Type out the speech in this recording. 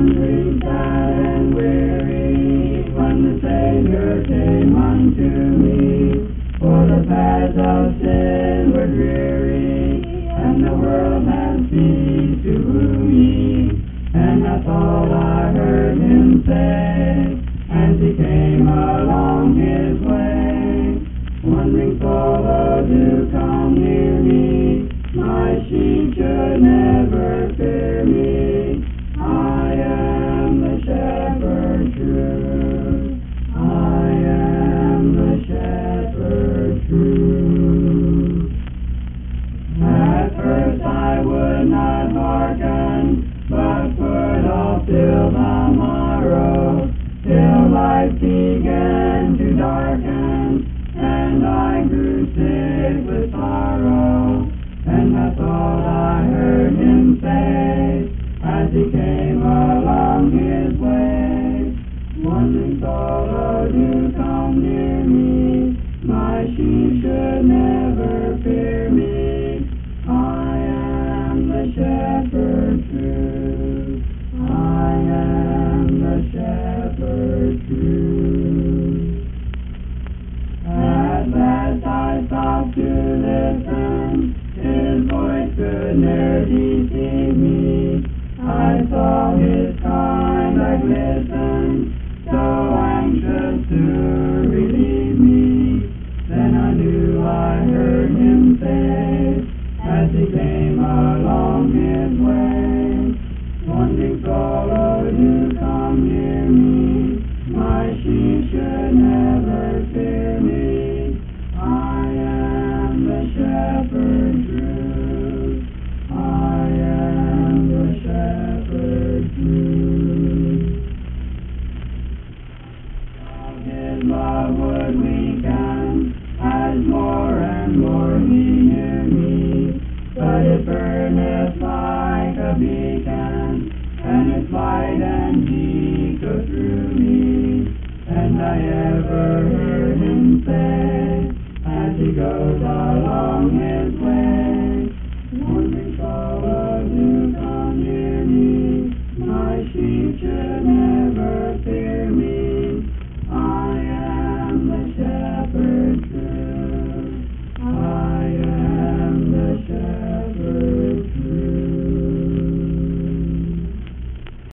wandering sad and weary, when the Savior came unto me. For the paths of sin were dreary, and the world had ceased to woo me. And that's all I heard him say, as he came along his way. Wandering soul, do come near me, my sheep should never fear me. I am the shepherd true, I am the shepherd true. At first I would not hearken, but put off till the morrow, till life began to darken, and I grew sick with sorrow. And that's all I heard him say, as he came along his way. Wandering soul, do come near me, my sheep should never fear me. I am the shepherd true.